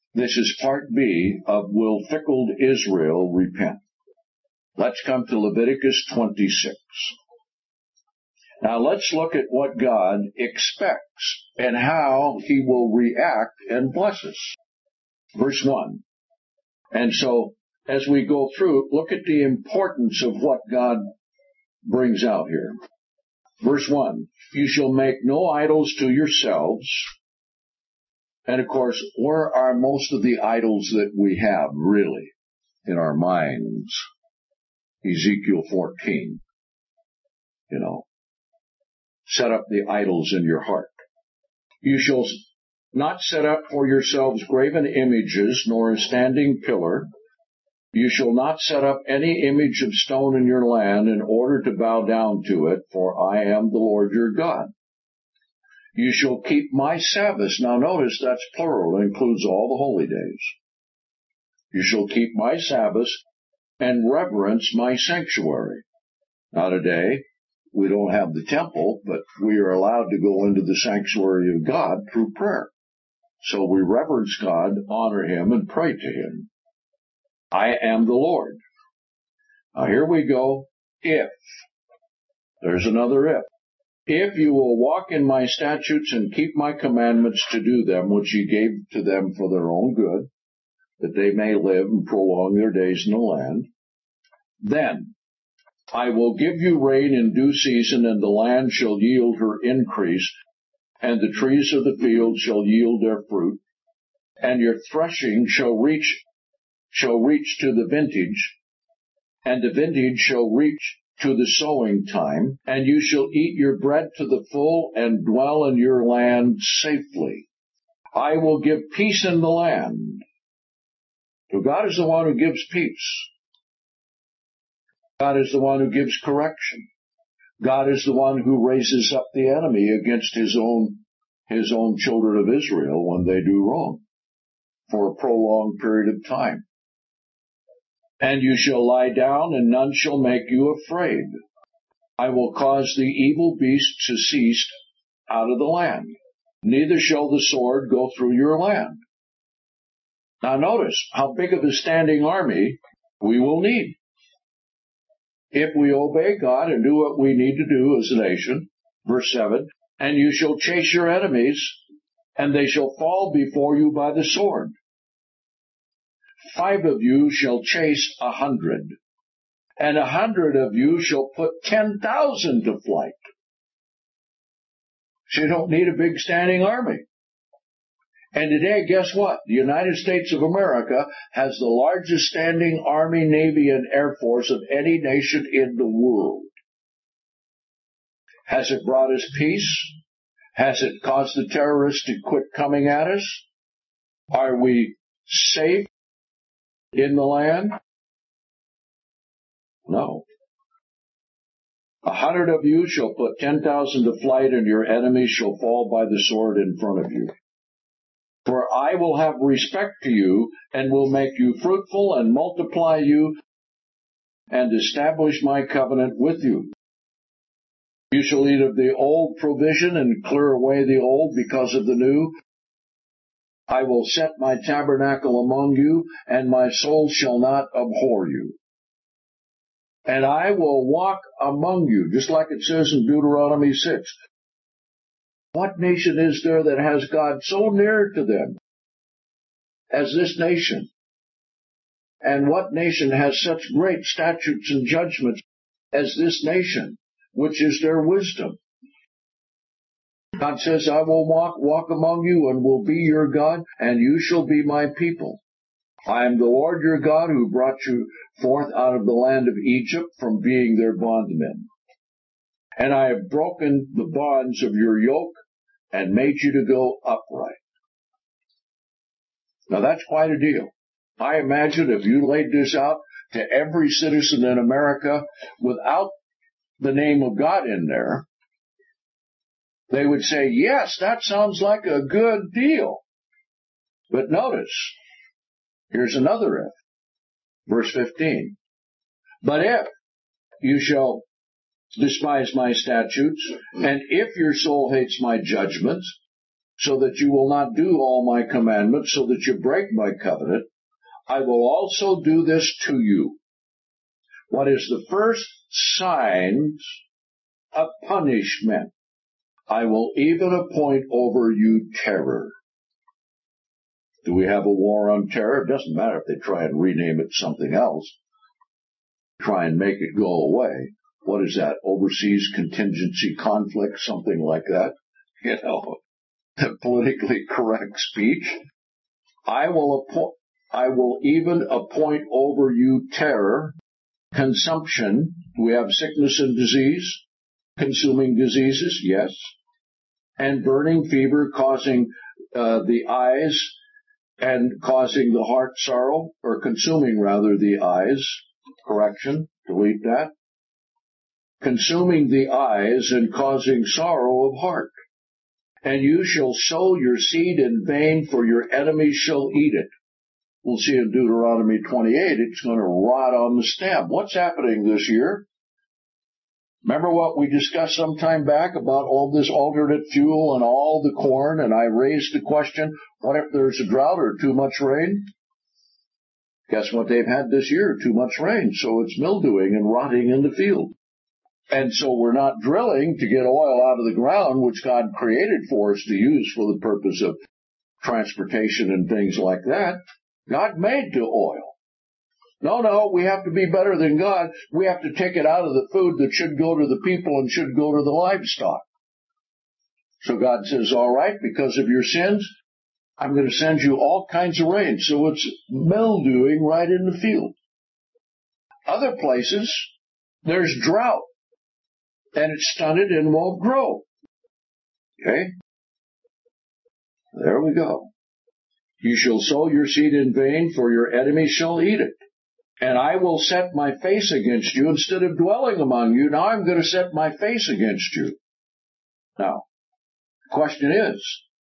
This is part B of Will Fickled Israel Repent? Let's come to Leviticus 26. Now let's look at what God expects and how He will react and bless us. Verse 1. And so, as we go through, look at the importance of what God brings out here. Verse 1. You shall make no idols to yourselves. And of course, where are most of the idols that we have, really, in our minds? Ezekiel 14. Set up the idols in your heart. You shall not set up for yourselves graven images, nor a standing pillar. You shall not set up any image of stone in your land in order to bow down to it, for I am the Lord your God. You shall keep my Sabbaths. Now notice that's plural. It includes all the holy days. You shall keep my Sabbaths and reverence my sanctuary. Now today, we don't have the temple, but we are allowed to go into the sanctuary of God through prayer. So we reverence God, honor Him, and pray to Him. I am the Lord. Now here we go. If. There's another if. If you will walk in my statutes and keep my commandments to do them, which He gave to them for their own good, that they may live and prolong their days in the land, then I will give you rain in due season, and the land shall yield her increase, and the trees of the field shall yield their fruit, and your threshing shall reach to the vintage, and the vintage shall reach to the sowing time, and you shall eat your bread to the full and dwell in your land safely. I will give peace in the land. So God is the one who gives peace. God is the one who gives correction. God is the one who raises up the enemy against his own children of Israel when they do wrong for a prolonged period of time. And you shall lie down, and none shall make you afraid. I will cause the evil beast to cease out of the land. Neither shall the sword go through your land. Now notice how big of a standing army we will need if we obey God and do what we need to do as a nation. Verse 7, and you shall chase your enemies, and they shall fall before you by the sword. 5 of you shall chase 100, and 100 of you shall put 10,000 to flight. So you don't need a big standing army. And today, guess what? The United States of America has the largest standing army, navy, and air force of any nation in the world. Has it brought us peace? Has it caused the terrorists to quit coming at us? Are we safe in the land? No. 100 of you shall put 10,000 to flight, and your enemies shall fall by the sword in front of you. For I will have respect to you, and will make you fruitful, and multiply you, and establish my covenant with you. You shall eat of the old provision, and clear away the old because of the new. I will set my tabernacle among you, and my soul shall not abhor you. And I will walk among you, just like it says in Deuteronomy 6. What nation is there that has God so near to them as this nation? And what nation has such great statutes and judgments as this nation, which is their wisdom? God says, I will walk among you, and will be your God, and you shall be my people. I am the Lord your God, who brought you forth out of the land of Egypt from being their bondmen. And I have broken the bonds of your yoke and made you to go upright. Now that's quite a deal. I imagine if you laid this out to every citizen in America without the name of God in there, they would say, yes, that sounds like a good deal. But notice, here's another if. Verse 15. But if you shall despise my statutes, and if your soul hates my judgments, so that you will not do all my commandments, so that you break my covenant, I will also do this to you. What is the first signs of punishment? I will even appoint over you terror. Do we have a war on terror? It doesn't matter if they try and rename it something else. Try and make it go away. What is that? Overseas contingency conflict, something like that. Politically correct speech. I will even appoint over you terror, consumption. Do we have sickness and disease? Consuming diseases? Yes. And burning fever causing the eyes and causing the heart sorrow, or consuming rather the eyes. Correction, delete that. Consuming the eyes and causing sorrow of heart. And you shall sow your seed in vain, for your enemies shall eat it. We'll see in Deuteronomy 28, it's going to rot on the stem. What's happening this year? Remember what we discussed some time back about all this alternate fuel and all the corn, and I raised the question, what if there's a drought or too much rain? Guess what they've had this year? Too much rain, so it's mildewing and rotting in the field. And so we're not drilling to get oil out of the ground, which God created for us to use for the purpose of transportation and things like that. God made the oil. No, we have to be better than God. We have to take it out of the food that should go to the people and should go to the livestock. So God says, all right, because of your sins, I'm going to send you all kinds of rain. So it's mildewing right in the field. Other places, there's drought, and it's stunted and won't grow. Okay? There we go. You shall sow your seed in vain, for your enemies shall eat it. And I will set my face against you instead of dwelling among you. Now I'm going to set my face against you. Now, the question is,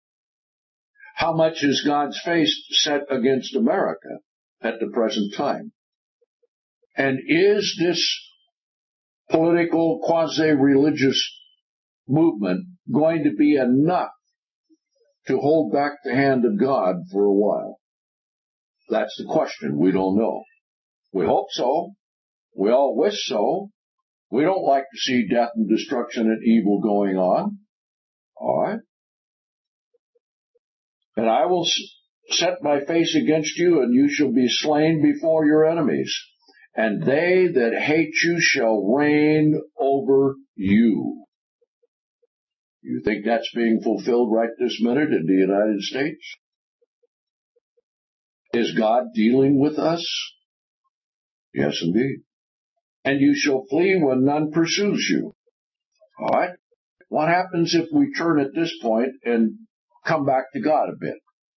how much is God's face set against America at the present time? And is this political, quasi-religious movement going to be enough to hold back the hand of God for a while? That's the question. We don't know. We hope so. We all wish so. We don't like to see death and destruction and evil going on. All right? And I will set my face against you, and you shall be slain before your enemies. And they that hate you shall reign over you. You think that's being fulfilled right this minute in the United States? Is God dealing with us? Yes, indeed. And you shall flee when none pursues you. All right? What happens if we turn at this point and come back to God a bit?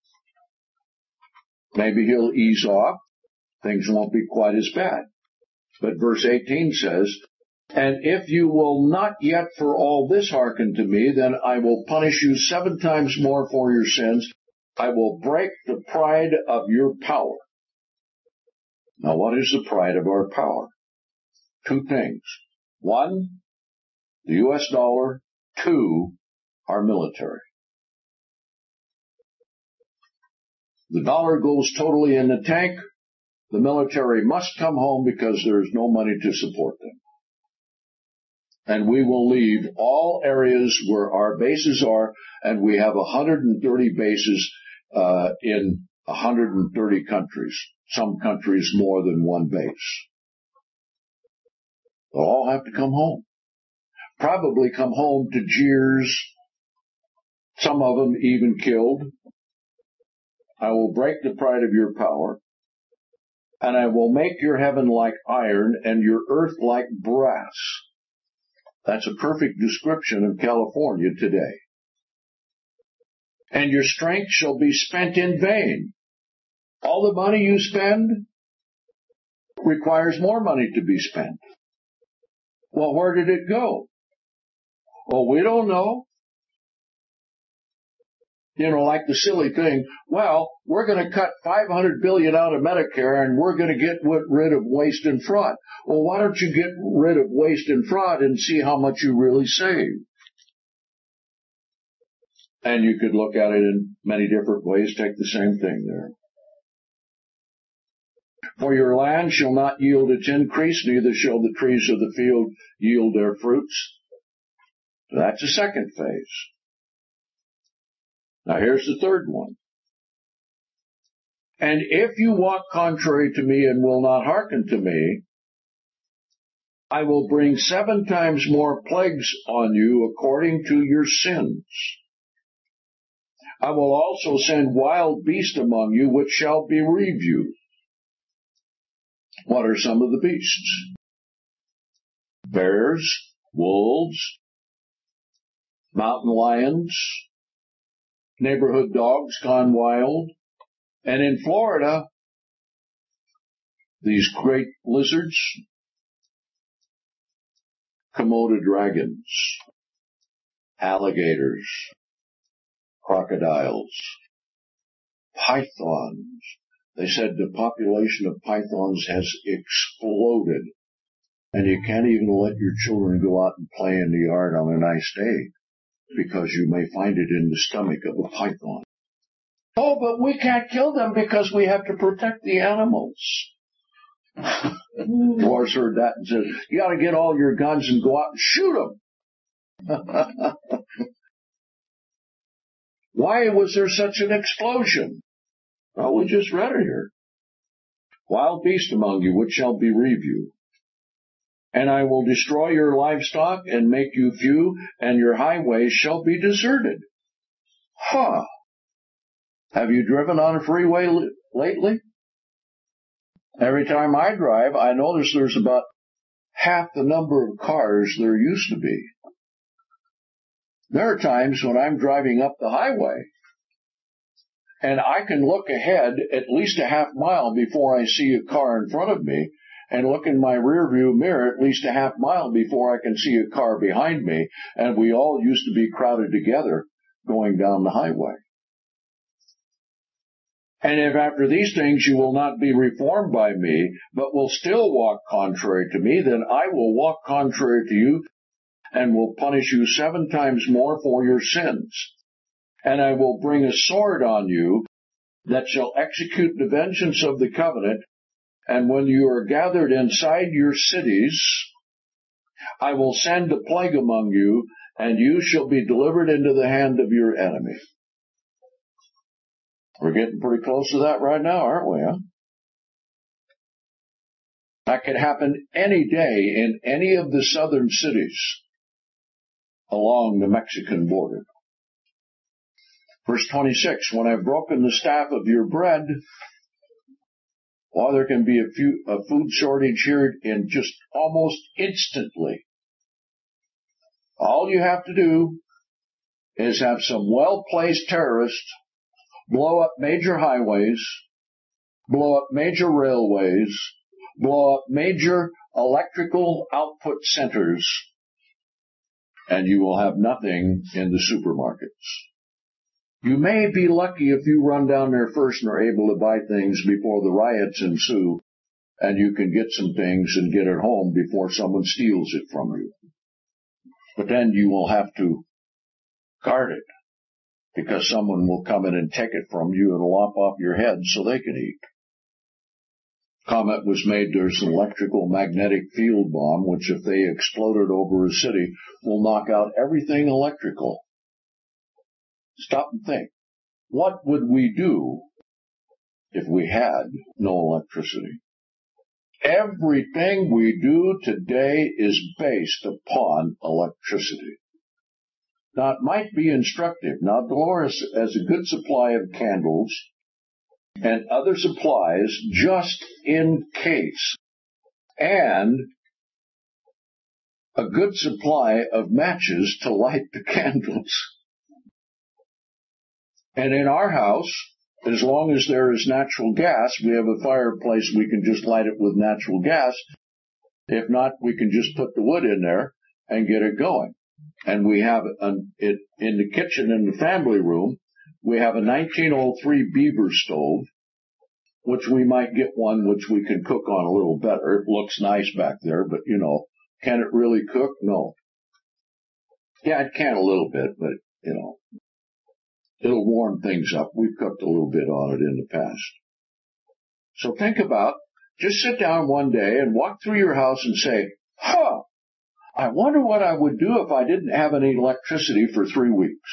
Maybe he'll ease off. Things won't be quite as bad. But verse 18 says, and if you will not yet for all this hearken to me, then I will punish you 7 times more for your sins. I will break the pride of your power. Now, what is the pride of our power? 2 things. 1, the U.S. dollar. 2, our military. The dollar goes totally in the tank. The military must come home because there's no money to support them. And we will leave all areas where our bases are, and we have 130 bases in 130 countries. Some countries more than 1 base. They'll all have to come home. Probably come home to jeers, some of them even killed. I will break the pride of your power, and I will make your heaven like iron and your earth like brass. That's a perfect description of California today. And your strength shall be spent in vain. All the money you spend requires more money to be spent. Well, where did it go? Well, we don't know. Like the silly thing, well, we're going to cut $500 billion out of Medicare and we're going to get rid of waste and fraud. Well, why don't you get rid of waste and fraud and see how much you really save? And you could look at it in many different ways, take the same thing there. For your land shall not yield its increase, neither shall the trees of the field yield their fruits. That's the second phase. Now here's the third one. And if you walk contrary to me and will not hearken to me, I will bring 7 times more plagues on you according to your sins. I will also send wild beasts among you, which shall bereave you. What are some of the beasts? Bears, wolves, mountain lions, neighborhood dogs gone wild, and in Florida, these great lizards, Komodo dragons, alligators, crocodiles, pythons. They said the population of pythons has exploded, and you can't even let your children go out and play in the yard on a nice day because you may find it in the stomach of a python. Oh, but we can't kill them because we have to protect the animals. Lars heard that and said, you got to get all your guns and go out and shoot them. Why was there such an explosion? Well, we just read it here. Wild beast among you, which shall bereave you. And I will destroy your livestock and make you few, and your highways shall be deserted. Huh. Have you driven on a freeway lately? Every time I drive, I notice there's about half the number of cars there used to be. There are times when I'm driving up the highway, and I can look ahead at least a half mile before I see a car in front of me, and look in my rearview mirror at least a half mile before I can see a car behind me, and we all used to be crowded together going down the highway. And if after these things you will not be reformed by me, but will still walk contrary to me, then I will walk contrary to you, and will punish you 7 times more for your sins. And I will bring a sword on you that shall execute the vengeance of the covenant, and when you are gathered inside your cities, I will send a plague among you, and you shall be delivered into the hand of your enemy. We're getting pretty close to that right now, aren't we, huh? That could happen any day in any of the southern cities along the Mexican border. Verse 26, when I've broken the staff of your bread, while there can be a food shortage here in just almost instantly, all you have to do is have some well-placed terrorists blow up major highways, blow up major railways, blow up major electrical output centers, and you will have nothing in the supermarkets. You may be lucky if you run down there first and are able to buy things before the riots ensue, and you can get some things and get it home before someone steals it from you. But then you will have to guard it, because someone will come in and take it from you and lop off your head so they can eat. Comment was made there's an electrical magnetic field bomb, which if they exploded over a city, will knock out everything electrical. Stop and think. What would we do if we had no electricity? Everything we do today is based upon electricity. Now, it might be instructive. Now, Dolores has a good supply of candles and other supplies just in case, and a good supply of matches to light the candles. And in our house, as long as there is natural gas, we have a fireplace, we can just light it with natural gas. If not, we can just put the wood in there and get it going. And we have it in the kitchen in the family room. We have a 1903 Beaver stove, which we might get one which we can cook on a little better. It looks nice back there, but can it really cook? No. Yeah, it can a little bit, but It'll warm things up. We've cooked a little bit on it in the past. So think about, just sit down one day and walk through your house and say, I wonder what I would do if I didn't have any electricity for 3 weeks.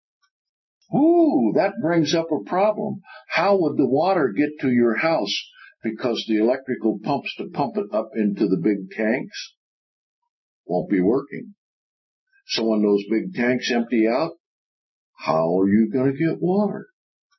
Ooh, that brings up a problem. How would the water get to your house? Because the electrical pumps to pump it up into the big tanks won't be working. So when those big tanks empty out, how are you going to get water?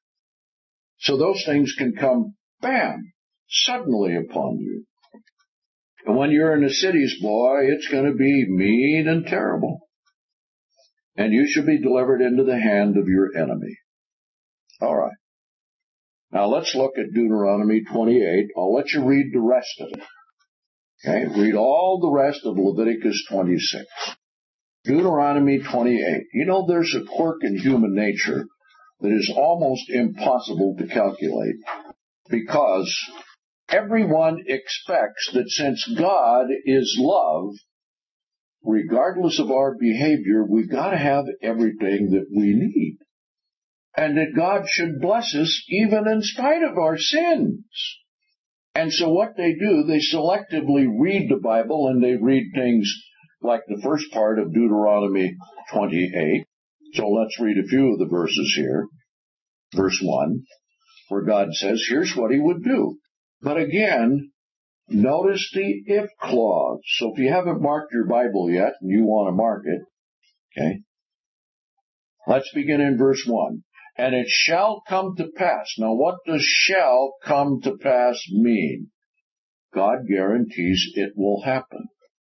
So those things can come, bam, suddenly upon you. And when you're in the cities, boy, it's going to be mean and terrible. And you shall be delivered into the hand of your enemy. All right. Now let's look at Deuteronomy 28. I'll let you read the rest of it. Okay, read all the rest of Leviticus 26. Deuteronomy 28. You know, there's a quirk in human nature that is almost impossible to calculate, because everyone expects that since God is love, regardless of our behavior, we've got to have everything that we need. And that God should bless us even in spite of our sins. And so what they do, they selectively read the Bible, and they read things like the first part of Deuteronomy 28. So let's read a few of the verses here. Verse 1, where God says, here's what he would do. But again, notice the if clause. So if you haven't marked your Bible yet and you want to mark it, okay, let's begin in verse 1. And it shall come to pass. Now what does shall come to pass mean? God guarantees it will happen.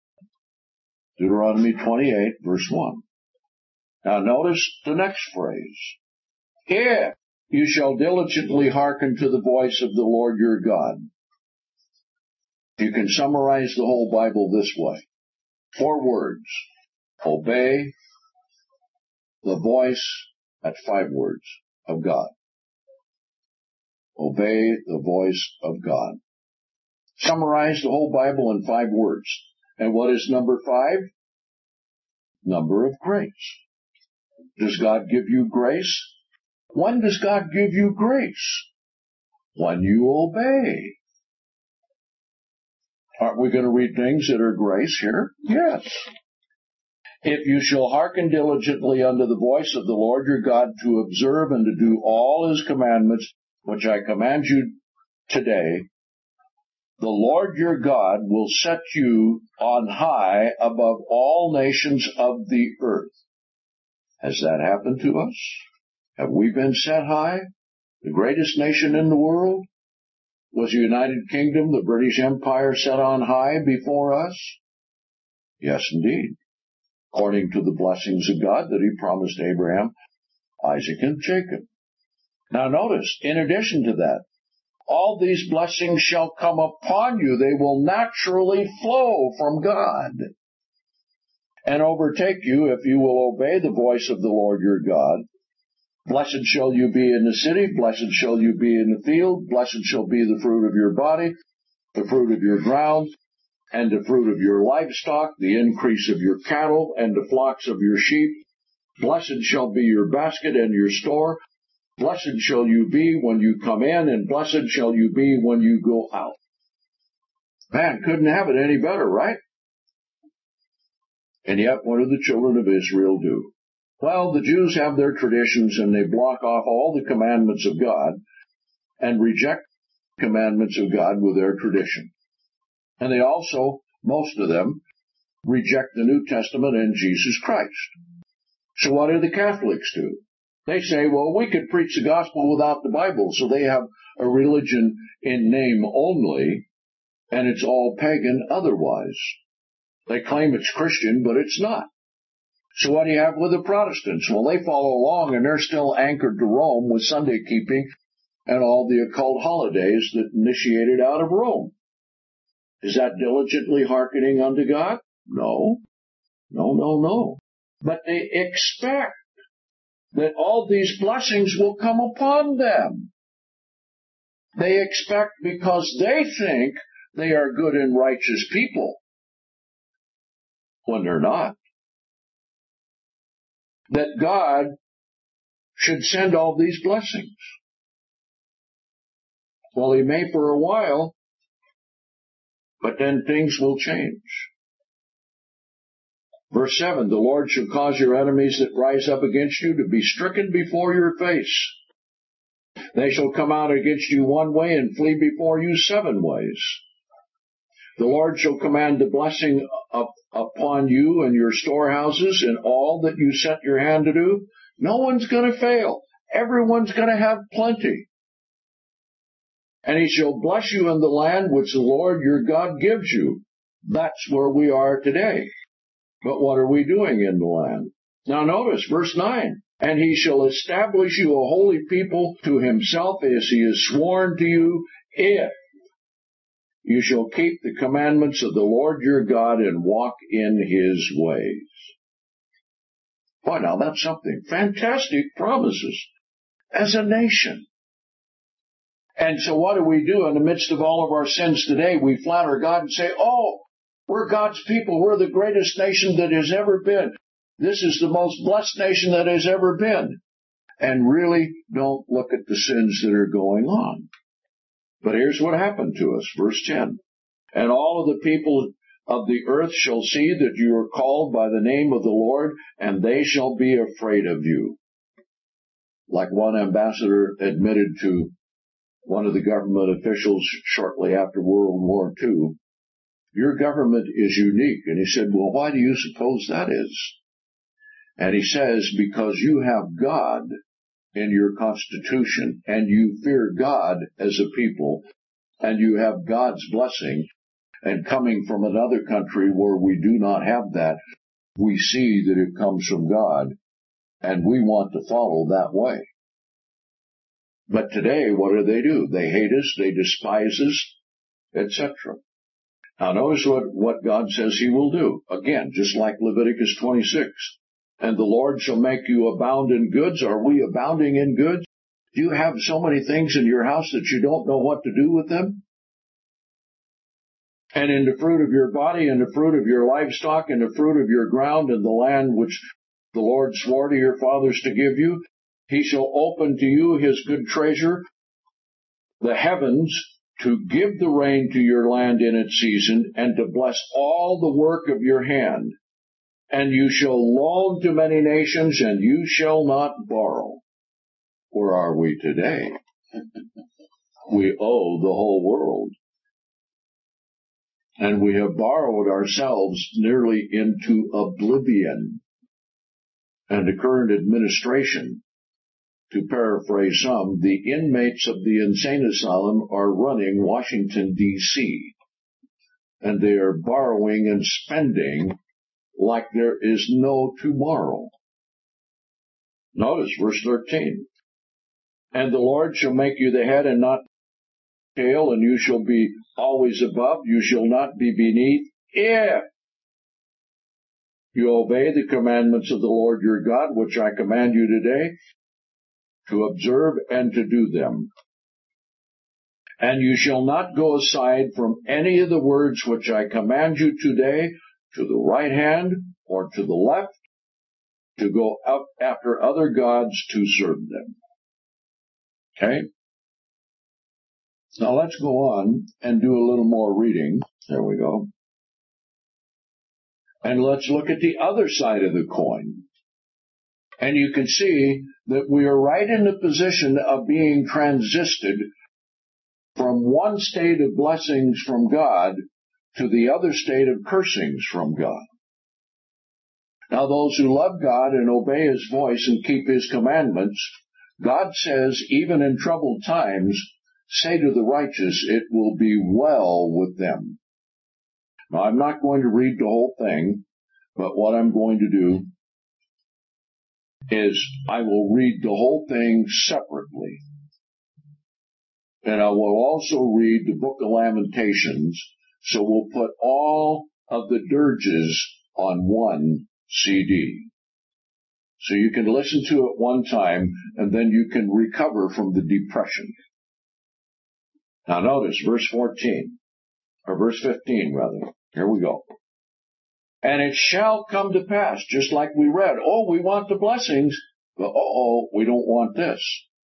Deuteronomy 28, verse 1. Now notice the next phrase. If you shall diligently hearken to the voice of the Lord your God. You can summarize the whole Bible this way. 4 words. Obey the voice, at 5 words, of God. Obey the voice of God. Summarize the whole Bible in 5 words. And what is number 5? Number of grace. Does God give you grace? When does God give you grace? When you obey. Aren't we going to read things that are grace here? Yes. If you shall hearken diligently unto the voice of the Lord your God to observe and to do all his commandments, which I command you today, the Lord your God will set you on high above all nations of the earth. Has that happened to us? Have we been set high? The greatest nation in the world? Was the United Kingdom, the British Empire, set on high before us? Yes, indeed. According to the blessings of God that he promised Abraham, Isaac, and Jacob. Now notice, in addition to that, all these blessings shall come upon you. They will naturally flow from God and overtake you if you will obey the voice of the Lord your God. Blessed shall you be in the city, blessed shall you be in the field, blessed shall be the fruit of your body, the fruit of your ground, and the fruit of your livestock, the increase of your cattle, and the flocks of your sheep. Blessed shall be your basket and your store. Blessed shall you be when you come in, and blessed shall you be when you go out. Man, couldn't have it any better, right? And yet, what do the children of Israel do? Well, the Jews have their traditions, and they block off all the commandments of God and reject the commandments of God with their tradition. And they also, most of them, reject the New Testament and Jesus Christ. So what do the Catholics do? They say, well, we could preach the gospel without the Bible, so they have a religion in name only, and it's all pagan otherwise. They claim it's Christian, but it's not. So what do you have with the Protestants? Well, they follow along, and they're still anchored to Rome with Sunday keeping and all the occult holidays that initiated out of Rome. Is that diligently hearkening unto God? No. No. But they expect that all these blessings will come upon them. They expect because they think they are good and righteous people, when they're not. That God should send all these blessings? Well, he may for a while, but then things will change. Verse 7, the Lord shall cause your enemies that rise up against you to be stricken before your face. They shall come out against you one way and flee before you 7 ways. The Lord shall command the blessing upon you and your storehouses and all that you set your hand to do. No one's going to fail. Everyone's going to have plenty. And he shall bless you in the land which the Lord your God gives you. That's where we are today. But what are we doing in the land? Now notice verse 9. And he shall establish you a holy people to himself as he has sworn to you, if you shall keep the commandments of the Lord your God and walk in his ways. Boy, now that's something. Fantastic promises as a nation. And so what do we do in the midst of all of our sins today? We flatter God and say, oh, we're God's people. We're the greatest nation that has ever been. This is the most blessed nation that has ever been. And really don't look at the sins that are going on. But here's what happened to us. Verse 10. And all of the people of the earth shall see that you are called by the name of the Lord, and they shall be afraid of you. Like one ambassador admitted to one of the government officials shortly after World War II, your government is unique. And he said, well, why do you suppose that is? And he says, because you have God in your constitution, and you fear God as a people, and you have God's blessing, and coming from another country where we do not have that, we see that it comes from God, and we want to follow that way. But today, what do? They hate us, they despise us, etc. Now notice what God says he will do. Again, just like Leviticus 26. And the Lord shall make you abound in goods. Are we abounding in goods? Do you have so many things in your house that you don't know what to do with them? And in the fruit of your body, and the fruit of your livestock, and the fruit of your ground, and the land which the Lord swore to your fathers to give you, he shall open to you his good treasure, the heavens, to give the rain to your land in its season, and to bless all the work of your hand. And you shall loan to many nations, and you shall not borrow. Where are we today? We owe the whole world. And we have borrowed ourselves nearly into oblivion. And the current administration, to paraphrase some, the inmates of the insane asylum are running Washington, D.C. And they are borrowing and spending like there is no tomorrow. Notice verse 13. And the Lord shall make you the head and not tail, and you shall be always above, you shall not be beneath, if you obey the commandments of the Lord your God, which I command you today, to observe and to do them. And you shall not go aside from any of the words which I command you today, to the right hand or to the left, to go out after other gods to serve them. Okay? Now let's go on and do a little more reading. There we go. And let's look at the other side of the coin. And you can see that we are right in the position of being transisted from one state of blessings from God to the other state of cursings from God. Now those who love God and obey his voice and keep his commandments, God says, even in troubled times, say to the righteous, it will be well with them. Now I'm not going to read the whole thing, but what I'm going to do is I will read the whole thing separately. And I will also read the book of Lamentations, so we'll put all of the dirges on one CD. So you can listen to it one time, and then you can recover from the depression. Now notice verse 14, or verse 15 rather. Here we go. And it shall come to pass, just like we read, oh, we want the blessings. We don't want this.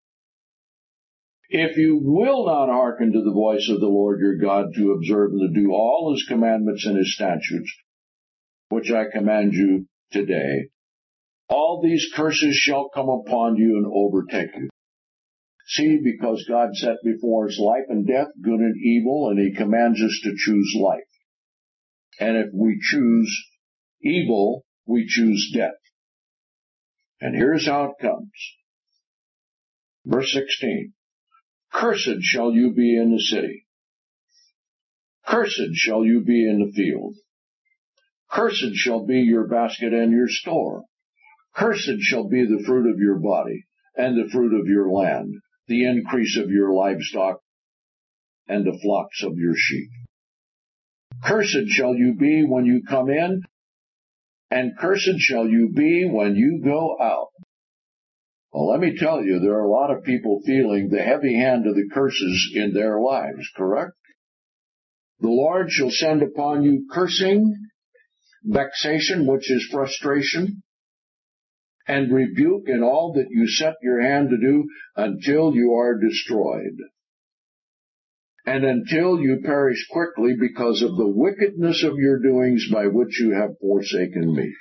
If you will not hearken to the voice of the Lord your God to observe and to do all his commandments and his statutes, which I command you today, all these curses shall come upon you and overtake you. See, because God set before us life and death, good and evil, and he commands us to choose life. And if we choose evil, we choose death. And here's how it comes. Verse 16. Cursed shall you be in the city. Cursed shall you be in the field. Cursed shall be your basket and your store. Cursed shall be the fruit of your body, and the fruit of your land, the increase of your livestock, and the flocks of your sheep. Cursed shall you be when you come in, and cursed shall you be when you go out. Well, let me tell you, there are a lot of people feeling the heavy hand of the curses in their lives, correct? The Lord shall send upon you cursing, vexation, which is frustration, and rebuke in all that you set your hand to do until you are destroyed, and until you perish quickly because of the wickedness of your doings by which you have forsaken me.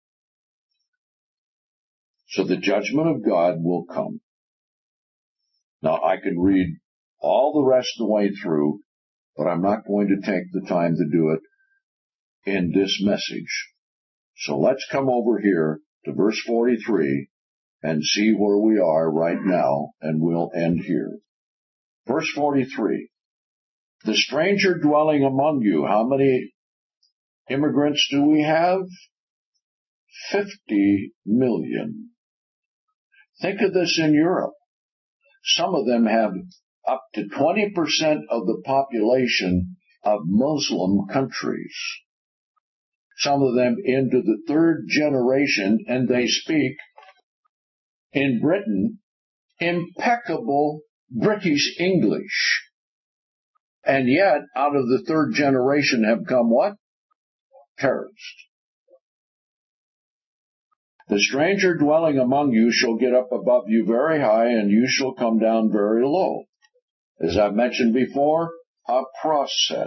So the judgment of God will come. Now, I could read all the rest of the way through, but I'm not going to take the time to do it in this message. So let's come over here to verse 43 and see where we are right now, and we'll end here. Verse 43. The stranger dwelling among you, how many immigrants do we have? 50 million. Think of this in Europe. Some of them have up to 20% of the population of Muslim countries. Some of them into the third generation, and they speak, in Britain, impeccable British English. And yet, out of the third generation have come what? Terrorists. The stranger dwelling among you shall get up above you very high, and you shall come down very low. As I mentioned before, a process.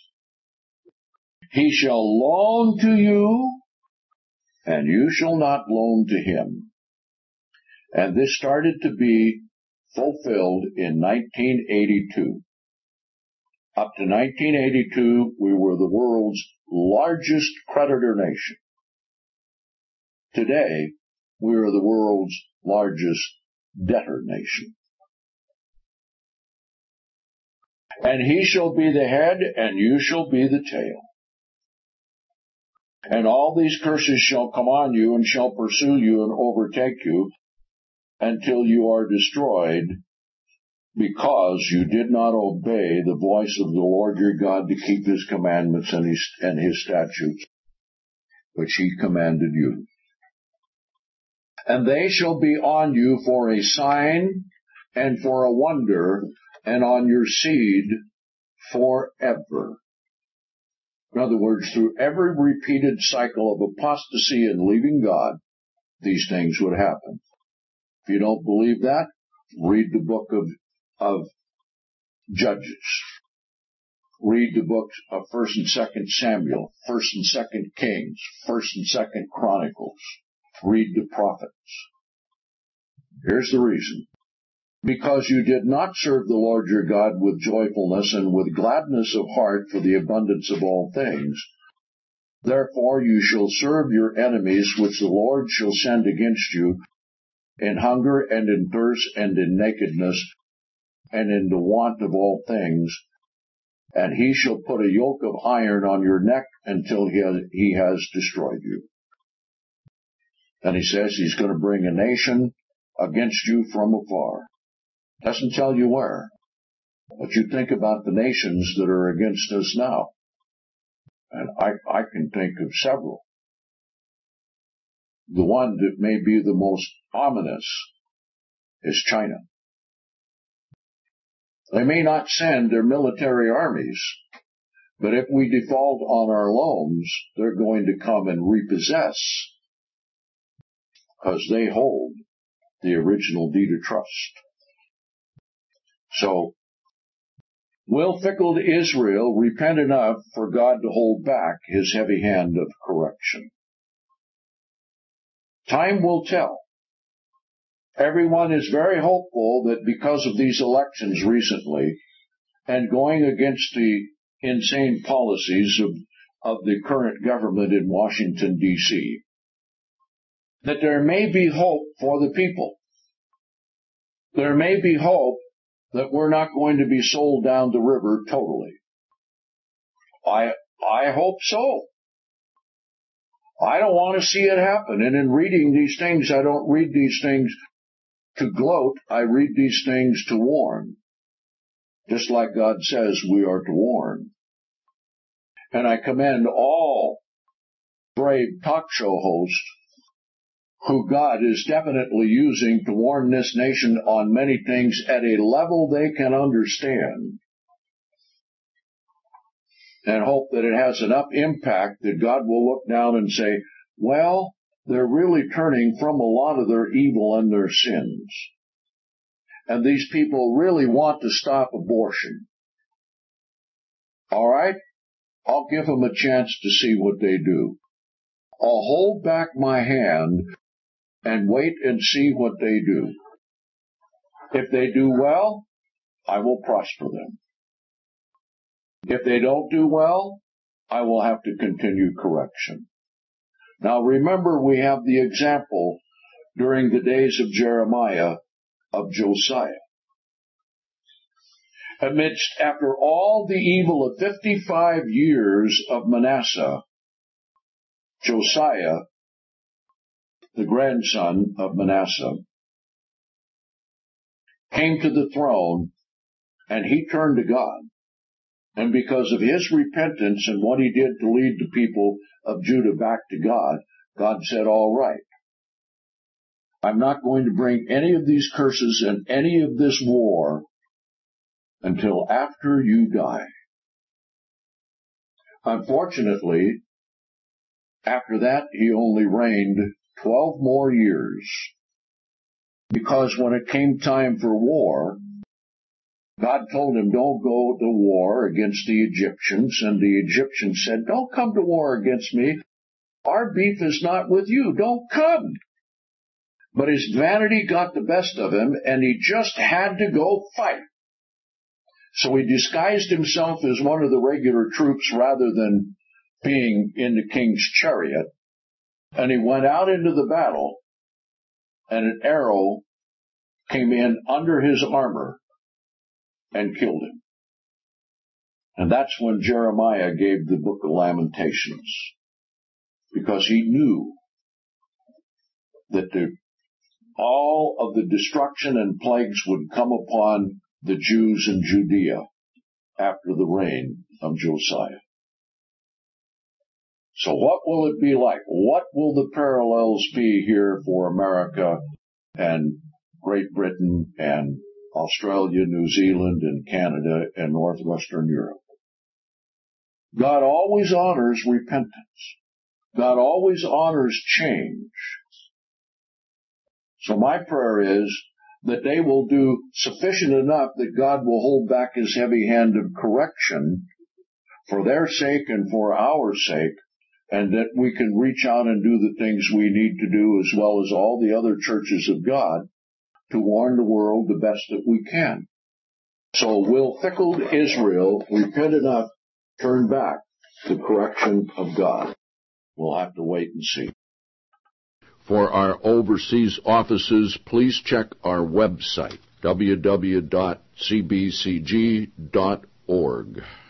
He shall loan to you, and you shall not loan to him. And this started to be fulfilled in 1982. Up to 1982, we were the world's largest creditor nation. Today, we are the world's largest debtor nation. And he shall be the head, and you shall be the tail. And all these curses shall come on you, and shall pursue you, and overtake you, until you are destroyed, because you did not obey the voice of the Lord your God to keep his commandments and his statutes, which he commanded you. And they shall be on you for a sign and for a wonder, and on your seed forever. In other words, through every repeated cycle of apostasy and leaving God, these things would happen. If you don't believe that, read the book of Judges. Read the books of 1st and 2nd Samuel, 1st and 2nd Kings, 1st and 2nd Chronicles. Read the prophets. Here's the reason. Because you did not serve the Lord your God with joyfulness and with gladness of heart for the abundance of all things, therefore you shall serve your enemies, which the Lord shall send against you, in hunger and in thirst and in nakedness and in the want of all things, and he shall put a yoke of iron on your neck until he has destroyed you. And he says he's going to bring a nation against you from afar. Doesn't tell you where. But you think about the nations that are against us now. And I can think of several. The one that may be the most ominous is China. They may not send their military armies, but if we default on our loans, they're going to come and repossess, because they hold the original deed of trust. So, will fickle Israel repent enough for God to hold back his heavy hand of correction? Time will tell. Everyone is very hopeful that because of these elections recently, and going against the insane policies of the current government in Washington, D.C., that there may be hope for the people. There may be hope that we're not going to be sold down the river totally. I hope so. I don't want to see it happen. And in reading these things, I don't read these things to gloat. I read these things to warn. Just like God says we are to warn. And I commend all brave talk show hosts who God is definitely using to warn this nation on many things at a level they can understand, and hope that it has enough impact that God will look down and say, well, they're really turning from a lot of their evil and their sins. And these people really want to stop abortion. All right? I'll give them a chance to see what they do. I'll hold back my hand and wait and see what they do. If they do well, I will prosper them. If they don't do well, I will have to continue correction. Now remember, we have the example during the days of Jeremiah of Josiah. After all the evil of 55 years of Manasseh, Josiah, the grandson of Manasseh, came to the throne, and he turned to God. And because of his repentance and what he did to lead the people of Judah back to God, God said, all right, I'm not going to bring any of these curses and any of this war until after you die. Unfortunately, after that, he only reigned 12 more years, because when it came time for war, God told him, don't go to war against the Egyptians, and the Egyptians said, don't come to war against me. Our beef is not with you. Don't come. But his vanity got the best of him, and he just had to go fight. So he disguised himself as one of the regular troops rather than being in the king's chariot, and he went out into the battle, and an arrow came in under his armor and killed him. And that's when Jeremiah gave the book of Lamentations, because he knew that all of the destruction and plagues would come upon the Jews in Judea after the reign of Josiah. So what will it be like? What will the parallels be here for America and Great Britain and Australia, New Zealand, and Canada, and Northwestern Europe? God always honors repentance. God always honors change. So my prayer is that they will do sufficient enough that God will hold back his heavy hand of correction for their sake and for our sake, and that we can reach out and do the things we need to do, as well as all the other churches of God, to warn the world the best that we can. So will fickle Israel repent enough, turn back to correction of God? We'll have to wait and see. For our overseas offices, please check our website, www.cbcg.org.